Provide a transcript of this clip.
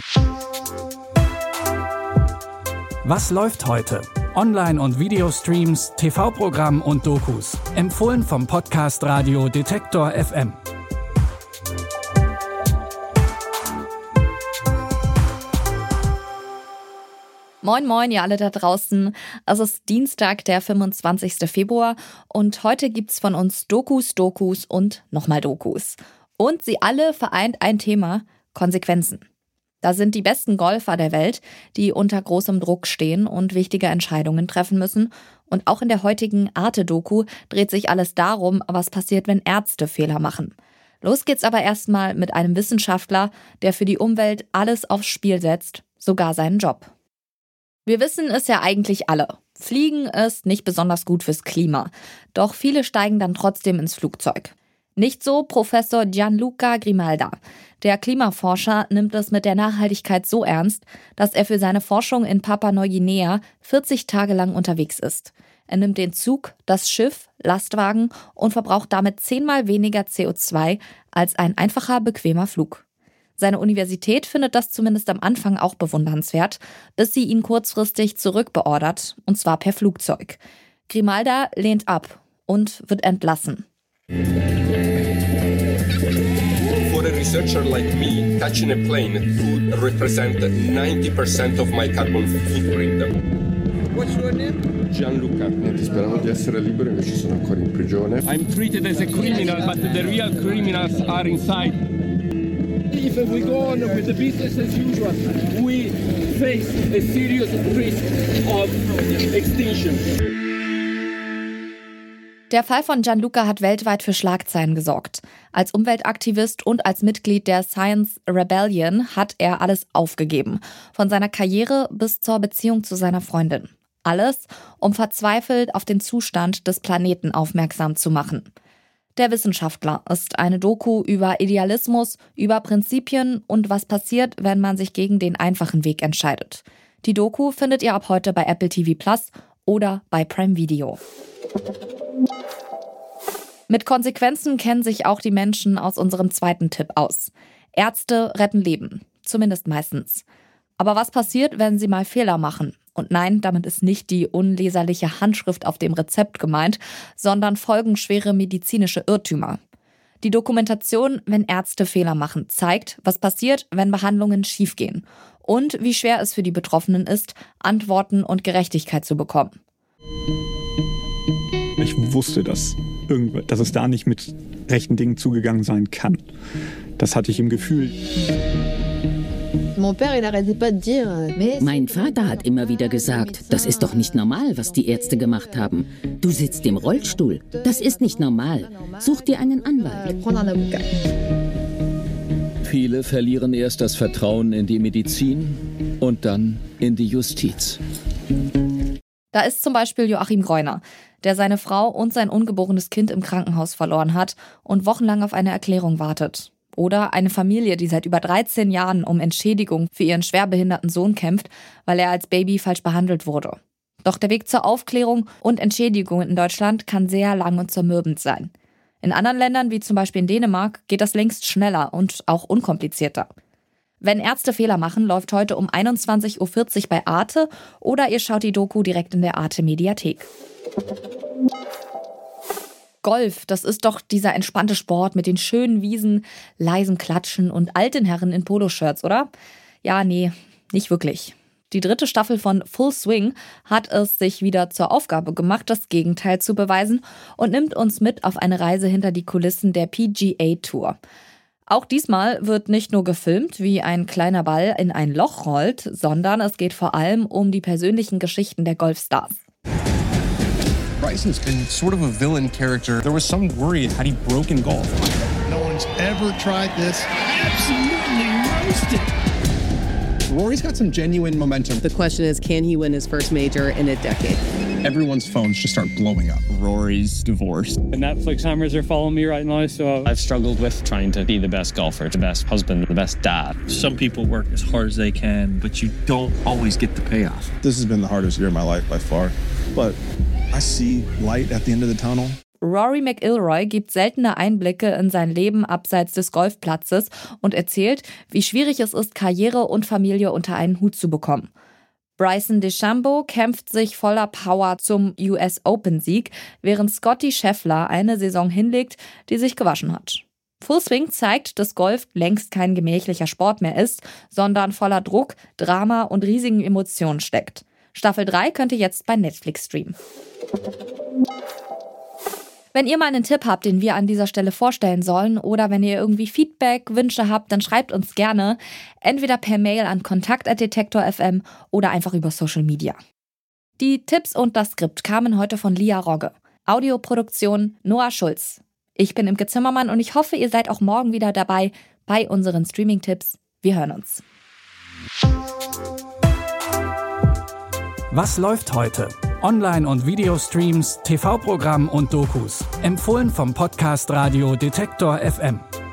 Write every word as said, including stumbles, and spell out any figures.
Was läuft heute? Online- und Videostreams, T V-Programm und Dokus. Empfohlen vom Podcast Radio Detektor F M. Moin moin, ihr alle da draußen. Es ist Dienstag, der fünfundzwanzigster Februar und heute gibt's von uns Dokus, Dokus und nochmal Dokus. Und sie alle vereint ein Thema: Konsequenzen. Da sind die besten Golfer der Welt, die unter großem Druck stehen und wichtige Entscheidungen treffen müssen. Und auch in der heutigen Arte-Doku dreht sich alles darum, was passiert, wenn Ärzte Fehler machen. Los geht's aber erstmal mit einem Wissenschaftler, der für die Umwelt alles aufs Spiel setzt, sogar seinen Job. Wir wissen es ja eigentlich alle. Fliegen ist nicht besonders gut fürs Klima. Doch viele steigen dann trotzdem ins Flugzeug. Nicht so Professor Gianluca Grimalda. Der Klimaforscher nimmt es mit der Nachhaltigkeit so ernst, dass er für seine Forschung in Papua-Neuguinea vierzig Tage lang unterwegs ist. Er nimmt den Zug, das Schiff, Lastwagen und verbraucht damit zehnmal weniger C O zwei als ein einfacher, bequemer Flug. Seine Universität findet das zumindest am Anfang auch bewundernswert, bis sie ihn kurzfristig zurückbeordert, und zwar per Flugzeug. Grimalda lehnt ab und wird entlassen. For a researcher like me, catching a plane could represent ninety percent of my carbon footprint. What's your name? Gianluca. Niente, speravo di essere libero, invece sono ancora in prigione. I'm treated as a criminal, but the real criminals are inside. If we go on with the business as usual, we face a serious risk of extinction. Der Fall von Gianluca hat weltweit für Schlagzeilen gesorgt. Als Umweltaktivist und als Mitglied der Science Rebellion hat er alles aufgegeben. Von seiner Karriere bis zur Beziehung zu seiner Freundin. Alles, um verzweifelt auf den Zustand des Planeten aufmerksam zu machen. Der Wissenschaftler ist eine Doku über Idealismus, über Prinzipien und was passiert, wenn man sich gegen den einfachen Weg entscheidet. Die Doku findet ihr ab heute bei Apple T V Plus oder bei Prime Video. Mit Konsequenzen kennen sich auch die Menschen aus unserem zweiten Tipp aus. Ärzte retten Leben, zumindest meistens. Aber was passiert, wenn sie mal Fehler machen? Und nein, damit ist nicht die unleserliche Handschrift auf dem Rezept gemeint, sondern folgenschwere medizinische Irrtümer. Die Dokumentation, wenn Ärzte Fehler machen, zeigt, was passiert, wenn Behandlungen schiefgehen. Und wie schwer es für die Betroffenen ist, Antworten und Gerechtigkeit zu bekommen. Ich wusste, dass, dass es da nicht mit rechten Dingen zugegangen sein kann. Das hatte ich im Gefühl. Mein Vater hat immer wieder gesagt, das ist doch nicht normal, was die Ärzte gemacht haben. Du sitzt im Rollstuhl. Das ist nicht normal. Such dir einen Anwalt. Viele verlieren erst das Vertrauen in die Medizin und dann in die Justiz. Da ist zum Beispiel Joachim Greuner, der seine Frau und sein ungeborenes Kind im Krankenhaus verloren hat und wochenlang auf eine Erklärung wartet. Oder eine Familie, die seit über dreizehn Jahren um Entschädigung für ihren schwerbehinderten Sohn kämpft, weil er als Baby falsch behandelt wurde. Doch der Weg zur Aufklärung und Entschädigung in Deutschland kann sehr lang und zermürbend sein. In anderen Ländern, wie zum Beispiel in Dänemark, geht das längst schneller und auch unkomplizierter. Wenn Ärzte Fehler machen, läuft heute um einundzwanzig Uhr vierzig bei Arte oder ihr schaut die Doku direkt in der Arte-Mediathek. Golf, das ist doch dieser entspannte Sport mit den schönen Wiesen, leisem Klatschen und alten Herren in Poloshirts, oder? Ja, nee, nicht wirklich. Die dritte Staffel von Full Swing hat es sich wieder zur Aufgabe gemacht, das Gegenteil zu beweisen und nimmt uns mit auf eine Reise hinter die Kulissen der P G A Tour. Auch diesmal wird nicht nur gefilmt, wie ein kleiner Ball in ein Loch rollt, sondern es geht vor allem um die persönlichen Geschichten der Golfstars. Bryson's been sort of a villain character. There was some worry, had he broken golf? No one's ever tried this. Absolutely roasted. Rory's got some genuine momentum. The question is, can he win his first major in a decade? Everyone's phones just start blowing up. Rory's divorced. The Netflix numbers are following me right now, so... I've struggled with trying to be the best golfer, the best husband, the best dad. Some people work as hard as they can, but you don't always get the payoff. This has been the hardest year of my life by far, but I see light at the end of the tunnel. Rory McIlroy gibt seltene Einblicke in sein Leben abseits des Golfplatzes und erzählt, wie schwierig es ist, Karriere und Familie unter einen Hut zu bekommen. Bryson DeChambeau kämpft sich voller Power zum U S Open-Sieg, während Scottie Scheffler eine Saison hinlegt, die sich gewaschen hat. Full Swing zeigt, dass Golf längst kein gemächlicher Sport mehr ist, sondern voller Druck, Drama und riesigen Emotionen steckt. Staffel drei könnt ihr jetzt bei Netflix streamen. Wenn ihr mal einen Tipp habt, den wir an dieser Stelle vorstellen sollen oder wenn ihr irgendwie Feedback, Wünsche habt, dann schreibt uns gerne, entweder per Mail an kontakt at detektor punkt f m oder einfach über Social Media. Die Tipps und das Skript kamen heute von Lia Rogge. Audioproduktion Noah Schulz. Ich bin Imke Zimmermann und ich hoffe, ihr seid auch morgen wieder dabei bei unseren Streaming-Tipps. Wir hören uns. Was läuft heute? Online- und Videostreams, T V-Programm und Dokus. Empfohlen vom Podcast Radio Detektor F M.